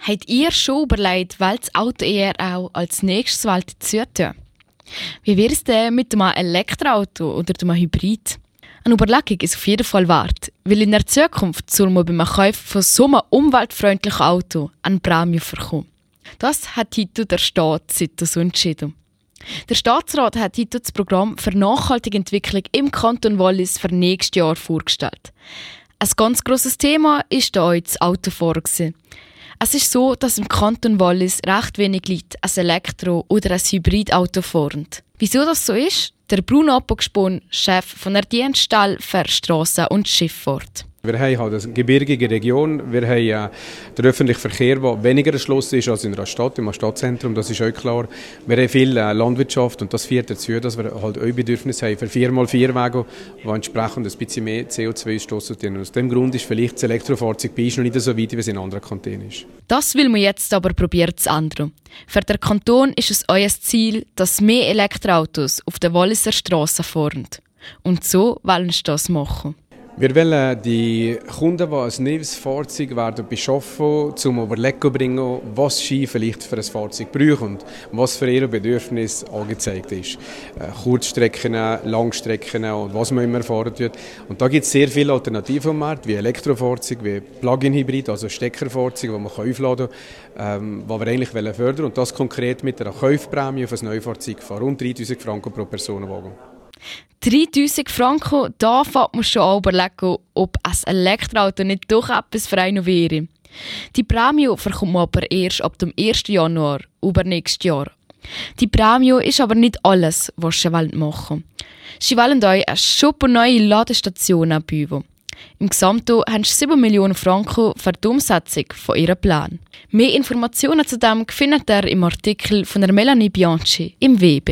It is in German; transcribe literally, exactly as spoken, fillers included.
Habt ihr schon überlegt, welches Auto ihr auch als nächstes wollt zutun? Wie wäre es denn mit einem Elektroauto oder einem Hybrid? Eine Überlegung ist auf jeden Fall wert, weil in der Zukunft soll man beim Kauf von so einem umweltfreundlichen Auto eine Prämie bekommen. Das hat heute der Staat so entschieden. Der Staatsrat hat heute das Programm für nachhaltige Entwicklung im Kanton Wallis für nächstes Jahr vorgestellt. Ein ganz grosses Thema war da auch das Autofahren. Es ist so, dass im Kanton Wallis recht wenig Leute ein Elektro- oder ein Hybridauto fahren. Wieso das so ist? Der Bruno Apogspon, Chef von der Dienststelle für Strassen- und Schifffahrt. Wir haben halt eine gebirgige Region, wir haben äh, den öffentlichen Verkehr, der weniger erschlossen ist als in einer Stadt, im Stadtzentrum, das ist auch klar. Wir haben viel äh, Landwirtschaft und das führt dazu, dass wir halt auch Bedürfnisse haben für vier mal vier Wege, die entsprechend ein bisschen mehr C O zwei ausstoßen. Aus diesem Grund ist vielleicht das Elektrofahrzeug bei uns noch nicht so weit, wie es in anderen Kantonen ist. Das will man jetzt aber probieren zu ändern. Für den Kanton ist es euer Ziel, dass mehr Elektroautos auf den Walliser Strassen fahren. Und so wollen sie das machen. Wir wollen die Kunden, die ein neues Fahrzeug werden beschaffen, zum Überlegen bringen, was sie vielleicht für ein Fahrzeug brauchen und was für ihre Bedürfnisse angezeigt ist. Kurzstrecken, Langstrecken und was man immer erfahren wird. Und da gibt es sehr viele Alternativen am Markt, wie Elektrofahrzeuge, wie Plug-in-Hybrid, also Steckerfahrzeuge, die man aufladen kann, ähm, die wir eigentlich fördern wollen. Und das konkret mit einer Kaufprämie für ein Neufahrzeug von rund dreitausend Franken pro Personenwagen. dreitausend Franken, da fängt man schon an überlegen, ob ein Elektroauto nicht doch etwas für einen wäre. Die Prämie bekommt man aber erst ab dem ersten Januar übernächstes Jahr. Die Prämie ist aber nicht alles, was sie machen wollen. Sie wollen euch eine super neue Ladestation anbieten. Im Gesamten haben sie sieben Millionen Franken für die Umsetzung von ihrem Plan. Mehr Informationen zu dem findet ihr im Artikel von der Melanie Bianchi im Web.